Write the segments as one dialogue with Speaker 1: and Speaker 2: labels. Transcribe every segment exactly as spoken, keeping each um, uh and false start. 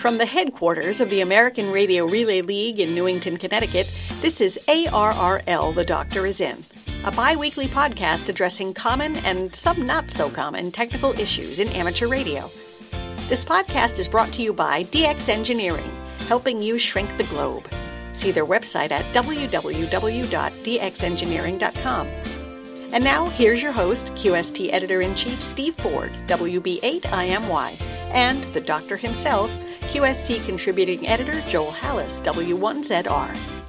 Speaker 1: From the headquarters of the American Radio Relay League in Newington, Connecticut, this is A R R L, The Doctor Is In, a bi-weekly podcast addressing common and some not-so-common technical issues in amateur radio. This podcast is brought to you by D X Engineering, helping you shrink the globe. See their website at w w w dot d x engineering dot com. And now, here's your host, Q S T Editor-in-Chief Steve Ford, W B eight I M Y, and the Doctor himself, Q S T Contributing Editor Joel Hallis, W one Z R.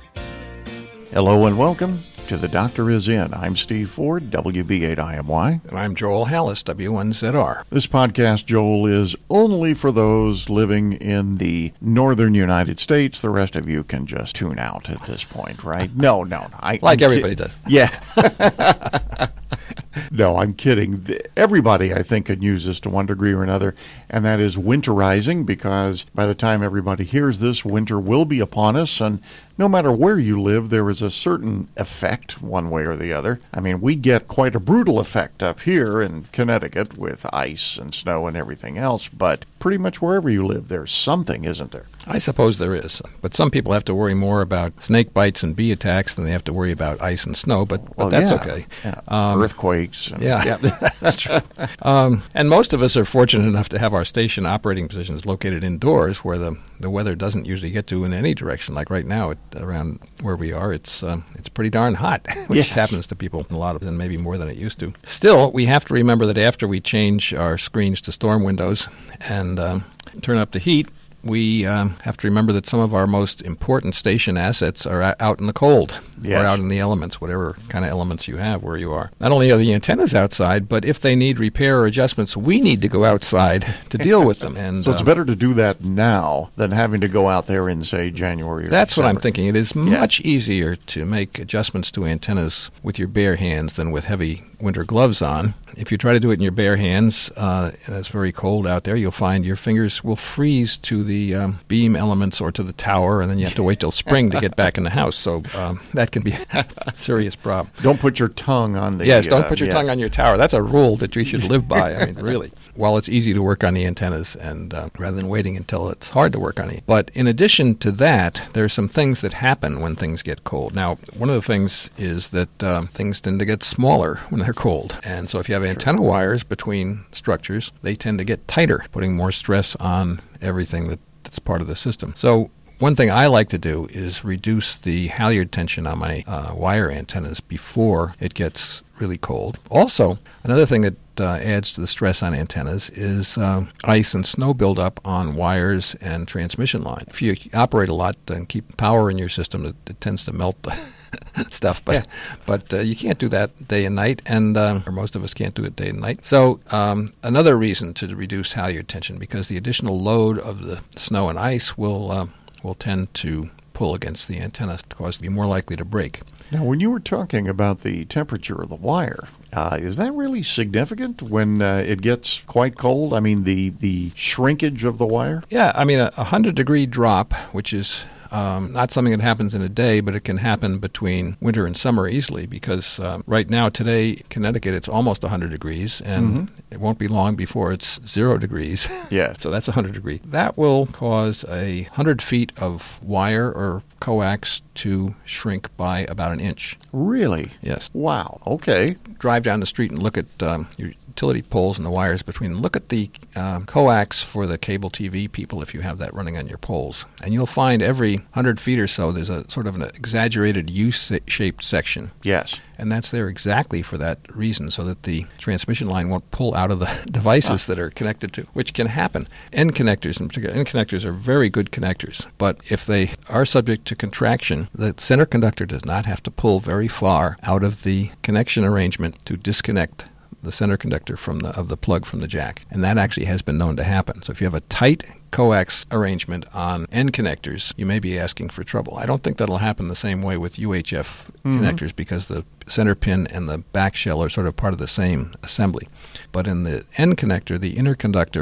Speaker 2: Hello and welcome to The Doctor Is In. I'm Steve Ford, W B eight I M Y.
Speaker 3: And I'm Joel Hallis, W one Z R.
Speaker 2: This podcast, Joel, is only for those living in the northern United States. The rest of you can just tune out at this point, right? No, no. I,
Speaker 3: like
Speaker 2: I'm
Speaker 3: everybody ki- does.
Speaker 2: Yeah. No, I'm kidding. Everybody, I think, can use this to one degree or another, and that is winterizing, because by the time everybody hears this, winter will be upon us, and no matter where you live, there is a certain effect, one way or the other. I mean, we get quite a brutal effect up here in Connecticut with ice and snow and everything else, but pretty much wherever you live, there's something, isn't there?
Speaker 3: I suppose there is. But some people have to worry more about snake bites and bee attacks than they have to worry about ice and snow, but, but
Speaker 2: well,
Speaker 3: that's
Speaker 2: yeah.
Speaker 3: okay.
Speaker 2: Yeah.
Speaker 3: Um,
Speaker 2: Earthquakes. And,
Speaker 3: yeah, yeah. That's true. Um, and most of us are fortunate enough to have our station operating positions located indoors where the, the weather doesn't usually get to in any direction. Like right now, it, around where we are, it's uh, it's pretty darn hot, which
Speaker 2: yes.
Speaker 3: happens to people a lot of them, maybe more than it used to. Still, we have to remember that after we change our screens to storm windows and um, turn up the heat, we um, have to remember that some of our most important station assets are a- out in the cold
Speaker 2: yes.
Speaker 3: or out in the elements, whatever kind of elements you have where you are. Not only are the antennas outside, but if they need repair or adjustments, we need to go outside to deal with them. And
Speaker 2: so it's
Speaker 3: um,
Speaker 2: better to do that now than having to go out there in, say, January or
Speaker 3: That's
Speaker 2: December.
Speaker 3: what I'm thinking. It is
Speaker 2: yeah.
Speaker 3: much easier to make adjustments to antennas with your bare hands than with heavy winter gloves on. If you try to do it in your bare hands, uh, and it's very cold out there, you'll find your fingers will freeze to the um, beam elements or to the tower, and then you have to wait till spring to get back in the house. So um, that can be a serious problem.
Speaker 2: Don't put your tongue on the...
Speaker 3: Yes, don't
Speaker 2: uh,
Speaker 3: put your
Speaker 2: yes.
Speaker 3: tongue on your tower. That's a rule that we should live by. I mean, really. While it's easy to work on the antennas, and uh, rather than waiting until it's hard to work on it. But in addition to that, there are some things that happen when things get cold. Now, one of the things is that um, things tend to get smaller when they're cold. And so if you have antenna wires between structures, they tend to get tighter, putting more stress on everything that, that's part of the system. So one thing I like to do is reduce the halyard tension on my uh, wire antennas before it gets really cold. Also, another thing that uh, adds to the stress on antennas is uh, ice and snow buildup on wires and transmission line. If you operate a lot and keep power in your system, it, it tends to melt the stuff, but yeah. but uh, you can't do that day and night, and uh, or most of us can't do it day and night. So um, another reason to reduce halyard tension, because the additional load of the snow and ice will uh, will tend to pull against the antenna, cause it to be more likely to break.
Speaker 2: Now, when you were talking about the temperature of the wire, uh, is that really significant when uh, it gets quite cold? I mean, the, the shrinkage of the wire?
Speaker 3: Yeah, I mean, a one hundred degree drop, which is Um, not something that happens in a day, but it can happen between winter and summer easily, because um, right now, today, Connecticut, it's almost one hundred degrees, and mm-hmm. it won't be long before it's zero degrees.
Speaker 2: Yeah.
Speaker 3: So that's one hundred degrees. That will cause a one hundred feet of wire or coax to shrink by about an inch.
Speaker 2: Really?
Speaker 3: Yes.
Speaker 2: Wow. Okay.
Speaker 3: Drive down the street and look at um, your utility poles and the wires between them. Look at the uh, coax for the cable T V people if you have that running on your poles. And you'll find every one hundred feet or so there's a sort of an exaggerated U-shaped section.
Speaker 2: Yes.
Speaker 3: And that's there exactly for that reason, so that the transmission line won't pull out of the devices ah. that are connected to, which can happen. End connectors in particular, end connectors are very good connectors, but if they are subject to contraction, the center conductor does not have to pull very far out of the connection arrangement to disconnect the center conductor from the of the plug from the jack. And that actually has been known to happen. So if you have a tight coax arrangement on end connectors, you may be asking for trouble. I don't think that'll happen the same way with U H F mm-hmm. connectors, because the center pin and the back shell are sort of part of the same assembly. But in the end connector, the inner conductor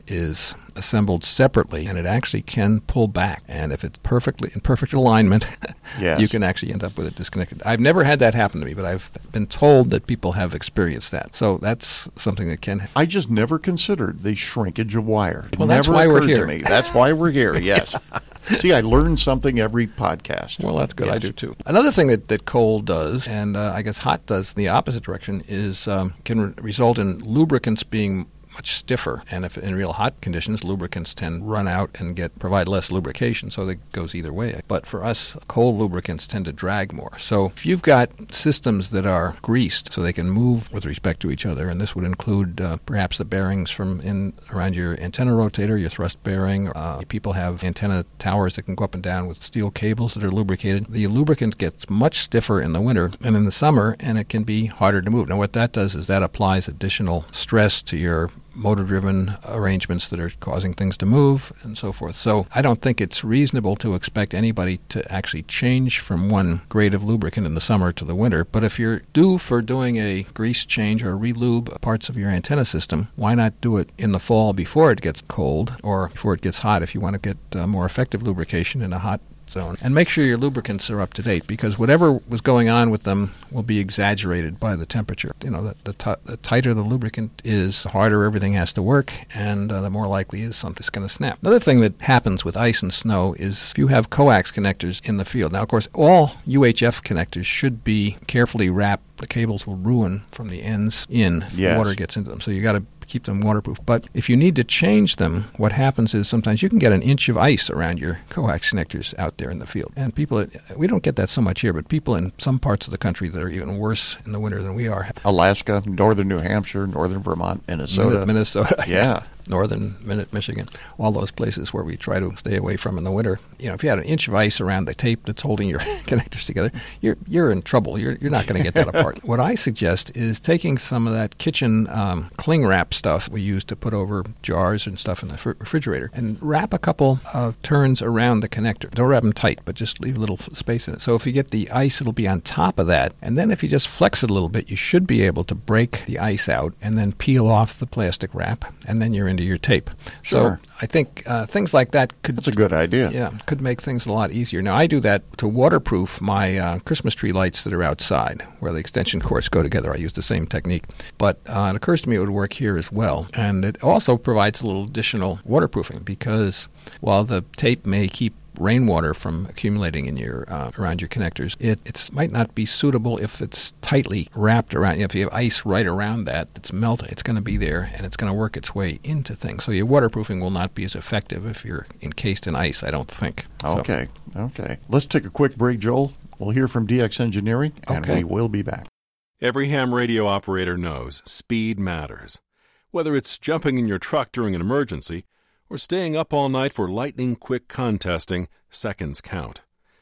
Speaker 3: is assembled separately, and it actually can pull back. And if it's perfectly in perfect alignment,
Speaker 2: yes.
Speaker 3: you can actually end up with it disconnected. I've never had that happen to me, but I've been told that people have experienced that. So that's something that can happen.
Speaker 2: I just never considered the shrinkage of wire. It
Speaker 3: well, that's
Speaker 2: never
Speaker 3: why we're
Speaker 2: occurred
Speaker 3: here.
Speaker 2: To me. That's why we're here, yes. See, I learn something every podcast.
Speaker 3: Well, that's good.
Speaker 2: Yes.
Speaker 3: I do, too. Another thing that, that cold does, and uh, I guess hot does in the opposite direction, is um, can re- result in lubricants being much stiffer, and if in real hot conditions, lubricants tend to run out and get provide less lubrication, so it goes either way. But for us, cold lubricants tend to drag more. So if you've got systems that are greased so they can move with respect to each other, and this would include uh, perhaps the bearings from in around your antenna rotator, your thrust bearing. Uh, people have antenna towers that can go up and down with steel cables that are lubricated. The lubricant gets much stiffer in the winter and in the summer, and it can be harder to move. Now what that does is that applies additional stress to your motor-driven arrangements that are causing things to move and so forth. So I don't think it's reasonable to expect anybody to actually change from one grade of lubricant in the summer to the winter. But if you're due for doing a grease change or relube parts of your antenna system, why not do it in the fall before it gets cold or before it gets hot if you want to get uh, more effective lubrication in a hot zone. And make sure your lubricants are up to date, because whatever was going on with them will be exaggerated by the temperature. You know, the, the, t- the tighter the lubricant is, the harder everything has to work, and uh, the more likely is something's going to snap. Another thing that happens with ice and snow is if you have coax connectors in the field. Now, of course, all U H F connectors should be carefully wrapped. The cables will ruin from the ends in if
Speaker 2: yes.
Speaker 3: water gets into them. So you got to keep them waterproof. But if you need to change them, what happens is sometimes you can get an inch of ice around your coax connectors out there in the field. And people, we don't get that so much here, but people in some parts of the country that are even worse in the winter than we are.
Speaker 2: Alaska, northern New Hampshire, northern Vermont, Minnesota.
Speaker 3: Minnesota.
Speaker 2: Yeah.
Speaker 3: Northern Michigan, all those places where we try to stay away from in the winter. You know, if you had an inch of ice around the tape that's holding your connectors together, you're you're in trouble. You're you're not going to get that apart. What I suggest is taking some of that kitchen um, cling wrap stuff we use to put over jars and stuff in the fr- refrigerator, and wrap a couple of turns around the connector. Don't wrap them tight, but just leave a little f- space in it. So if you get the ice, it'll be on top of that, and then if you just flex it a little bit, you should be able to break the ice out and then peel off the plastic wrap, and then you're into your tape.
Speaker 2: Sure.
Speaker 3: So I think uh, things like that could...
Speaker 2: That's a good idea.
Speaker 3: Yeah, could make things a lot easier. Now, I do that to waterproof my uh, Christmas tree lights that are outside, where the extension cords go together. I use the same technique. But uh, it occurs to me it would work here as well. And it also provides a little additional waterproofing, because while the tape may keep rainwater from accumulating in your uh, around your connectors, it it's, might not be suitable if it's tightly wrapped around. You know, if you have ice right around that, it's melting. It's going to be there, and it's going to work its way into things. So your waterproofing will not be as effective if you're encased in ice, I don't think.
Speaker 2: Okay, so. okay. Let's take a quick break, Joel. We'll hear from D X Engineering, and
Speaker 3: okay.
Speaker 2: we will be back.
Speaker 4: Every ham radio operator knows speed matters. Whether it's jumping in your truck during an emergency or staying up all night for lightning-quick contesting, seconds count.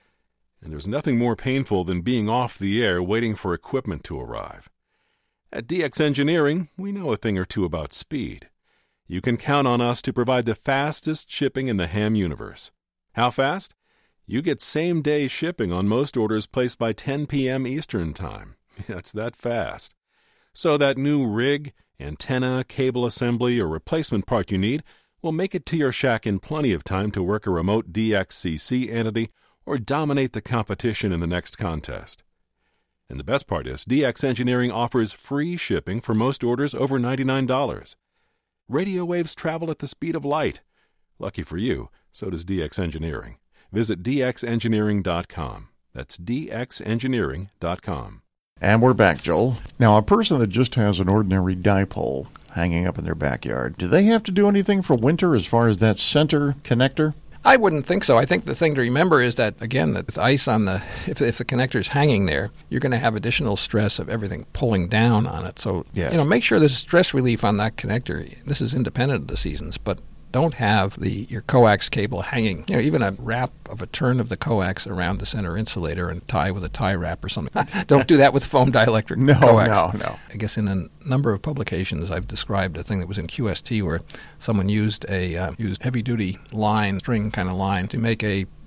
Speaker 4: And there's nothing more painful than being off the air waiting for equipment to arrive. At D X Engineering, we know a thing or two about speed. You can count on us to provide the fastest shipping in the ham universe. How fast? You get same-day shipping on most orders placed by ten p.m. Eastern Time. It's that fast. So that new rig, antenna, cable assembly, or replacement part you need will make it to your shack in plenty of time to work a remote D X C C entity or dominate the competition in the next contest. And the best part is, D X Engineering offers free shipping for most orders over ninety-nine dollars. Radio waves travel at the speed of light. Lucky for you, so does D X Engineering. Visit d x engineering dot com. That's d x engineering dot com.
Speaker 2: And we're back, Joel. Now, a person that just has an ordinary dipole hanging up in their backyard, do they have to do anything for winter as far as that center connector?
Speaker 3: I wouldn't think so. I think the thing to remember is that, again, that with ice on the, if, if the connector's hanging there, you're going to have additional stress of everything pulling down on it. So,
Speaker 2: yes.
Speaker 3: you know, make sure there's stress relief on that connector. This is independent of the seasons, but don't have the your coax cable hanging. You know, even a wrap of a turn of the coax around the center insulator and tie with a tie wrap or something. Don't do that with foam dielectric
Speaker 2: no,
Speaker 3: coax.
Speaker 2: No, no,
Speaker 3: I guess in a number of publications I've described a thing that was in Q S T where someone used a uh, used heavy-duty line, string kind of line, to make a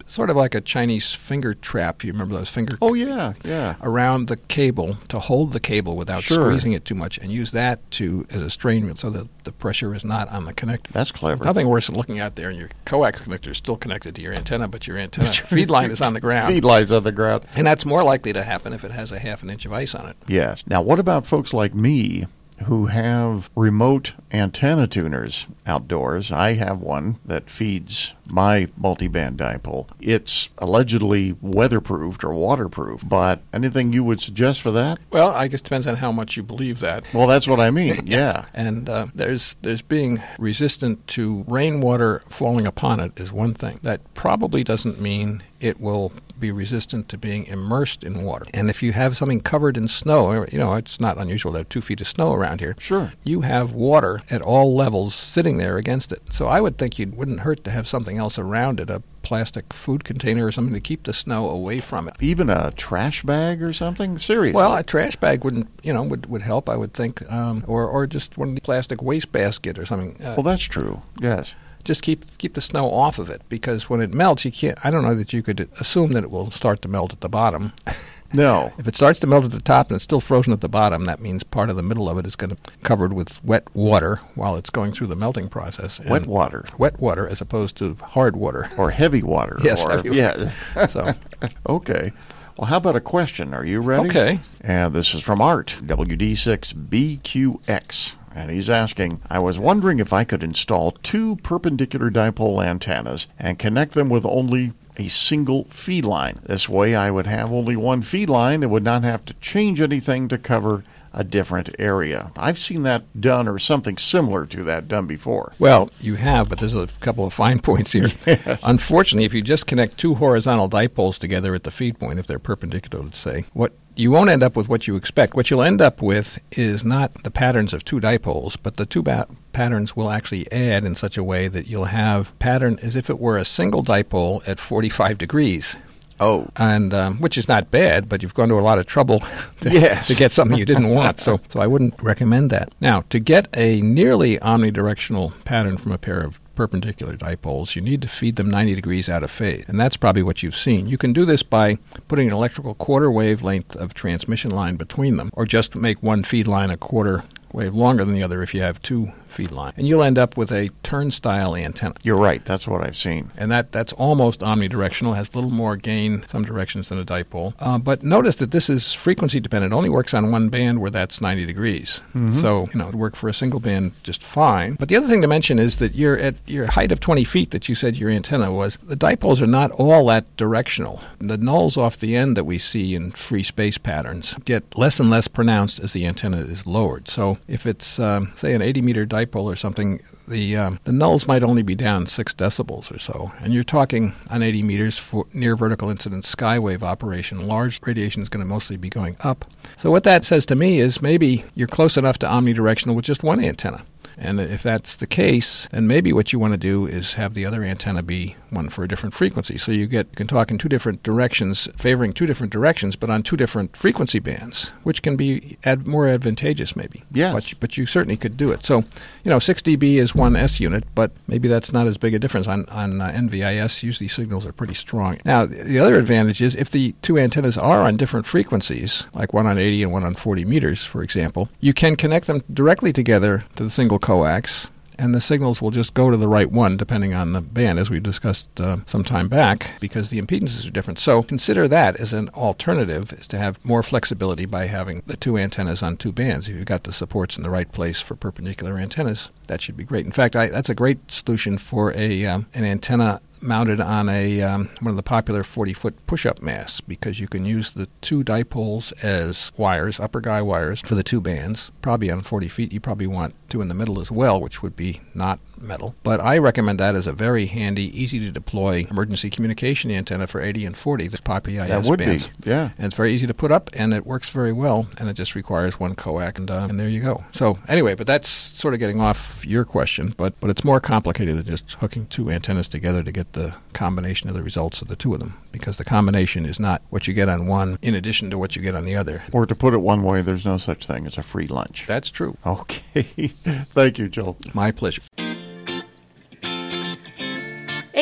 Speaker 3: sort of like a Chinese finger trap. You remember those finger
Speaker 2: Oh, yeah, yeah.
Speaker 3: around the cable to hold the cable without
Speaker 2: Sure.
Speaker 3: squeezing it too much, and use that to as a strain wheel so that the pressure is not on the connector.
Speaker 2: That's clever.
Speaker 3: Nothing worse than looking out there and your coax connector is still connected to your antenna, but your antenna feed line is on the ground.
Speaker 2: Feed lines on the ground.
Speaker 3: And that's more likely to happen if it has a half an inch of ice on it.
Speaker 2: Yes. Now, what about folks like me who have remote antenna tuners outdoors? I have one that feeds my multiband dipole. It's allegedly weatherproofed or waterproof, but anything you would suggest for that?
Speaker 3: Well, I guess it depends on how much you believe that.
Speaker 2: Well, that's what I mean, yeah.
Speaker 3: And uh, there's there's being resistant to rainwater falling upon it is one thing. That probably doesn't mean it will be resistant to being immersed in water. And if you have something covered in snow, or, you know, it's not unusual to have two feet of snow around here.
Speaker 2: Sure.
Speaker 3: You have water at all levels sitting there against it. So I would think it wouldn't hurt to have something else around it, a plastic food container or something to keep the snow away from it.
Speaker 2: Even a trash bag or something? Seriously?
Speaker 3: Well, a trash bag wouldn't, you know, would, would help, I would think, um, or or just one of the plastic waste basket or something. Uh,
Speaker 2: well, that's true, yes.
Speaker 3: Just keep keep the snow off of it, because when it melts, you can't. I don't know that you could assume that it will start to melt at the bottom.
Speaker 2: No.
Speaker 3: If it starts to melt at the top and it's still frozen at the bottom, that means part of the middle of it is going to be covered with wet water while it's going through the melting process.
Speaker 2: Wet
Speaker 3: And
Speaker 2: water.
Speaker 3: Wet water as opposed to hard water.
Speaker 2: Or heavy water.
Speaker 3: Yes,
Speaker 2: or,
Speaker 3: heavy water.
Speaker 2: Yeah.
Speaker 3: So,
Speaker 2: okay. Well, how about a question? Are you ready?
Speaker 3: Okay.
Speaker 2: And this is from Art, W D six B Q X. And he's asking, I was wondering if I could install two perpendicular dipole antennas and connect them with only a single feed line. This way I would have only one feed line and would not have to change anything to cover a different area. I've seen that done, or something similar to that done before.
Speaker 3: well, you have, but there's a couple of fine points here.
Speaker 2: Yes.
Speaker 3: Unfortunately, if you just connect two horizontal dipoles together at the feed point, if they're perpendicular, let's say, what you won't end up with what you expect. What you'll end up with is not the patterns of two dipoles, but the two ba- patterns will actually add in such a way that you'll have pattern as if it were a single dipole at forty-five degrees.
Speaker 2: Oh.
Speaker 3: And um, which is not bad, but you've gone to a lot of trouble to,
Speaker 2: Yes.
Speaker 3: to get something you didn't want. So, so I wouldn't recommend that. Now, to get a nearly omnidirectional pattern from a pair of perpendicular dipoles, you need to feed them ninety degrees out of phase, and that's probably what you've seen. You can do this by putting an electrical quarter wave length of transmission line between them, or just make one feed line a quarter wave longer than the other if you have two feed lines. And you'll end up with a turnstile antenna.
Speaker 2: You're right. That's what I've seen.
Speaker 3: And that, that's almost omnidirectional, has a little more gain some directions than a dipole. Uh, but notice that this is frequency dependent. It only works on one band where that's ninety degrees. Mm-hmm. So, you know, it would work for a single band just fine. But the other thing to mention is that you're at your height of twenty feet that you said your antenna was, the dipoles are not all that directional. The nulls off the end that we see in free space patterns get less and less pronounced as the antenna is lowered. So if it's, um, say, an eighty meter dipole or something, the um, the nulls might only be down six decibels or so. And you're talking on eighty meters for near vertical incidence skywave operation. Large radiation is going to mostly be going up. So what that says to me is maybe you're close enough to omnidirectional with just one antenna. And if that's the case, then maybe what you want to do is have the other antenna be one for a different frequency. So you get you can talk in two different directions, favoring two different directions, but on two different frequency bands, which can be ad- more advantageous maybe.
Speaker 2: Yeah.
Speaker 3: But, but you certainly could do it. So, you know, six dB is one S unit, but maybe that's not as big a difference. On, on uh, N V I S, usually signals are pretty strong. Now, the other advantage is if the two antennas are on different frequencies, like one on eighty and one on forty meters, for example, you can connect them directly together to the single coax, and the signals will just go to the right one depending on the band, as we discussed uh, some time back, because the impedances are different. So consider that as an alternative, is to have more flexibility by having the two antennas on two bands. If you've got the supports in the right place for perpendicular antennas, that should be great. In fact, I, that's a great solution for a um, an antenna mounted on a um, one of the popular forty-foot push-up masts, because you can use the two dipoles as wires, upper guy wires, for the two bands. Probably on forty feet, you probably want two in the middle as well, which would be not metal. But I recommend that as a very handy, easy-to-deploy emergency communication antenna for eighty and forty, the popular I S
Speaker 2: That would
Speaker 3: bands.
Speaker 2: be, yeah.
Speaker 3: And it's very easy to put up, and it works very well, and it just requires one coax, and, uh, and there you go. So anyway, but that's sort of getting off your question, but, but it's more complicated than just hooking two antennas together to get the combination of the results of the two of them, because the combination is not what you get on one in addition to what you get on the other.
Speaker 2: Or to put it one way, there's no such thing as a free lunch.
Speaker 3: That's true.
Speaker 2: Okay. Thank you, Joel.
Speaker 3: My pleasure.
Speaker 1: A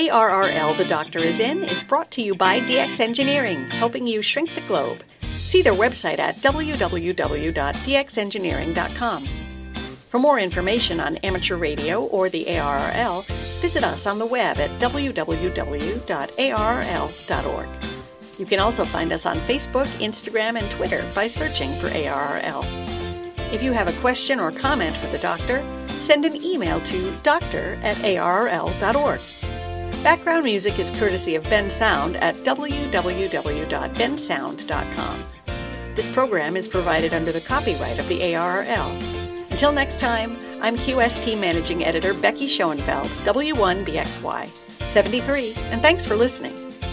Speaker 1: A R R L, The Doctor Is In, is brought to you by D X Engineering, helping you shrink the globe. See their website at w w w dot d x engineering dot com. For more information on amateur radio or the A R R L, visit us on the web at w w w dot a r r l dot org. You can also find us on Facebook, Instagram, and Twitter by searching for A R R L. If you have a question or comment for the doctor, send an email to doctor at a r r l dot org. Background music is courtesy of Ben Sound at w w w dot ben sound dot com. This program is provided under the copyright of the A R R L. Until next time, I'm Q S T Managing Editor Becky Schoenfeld, W one B X Y seventy-three, and thanks for listening.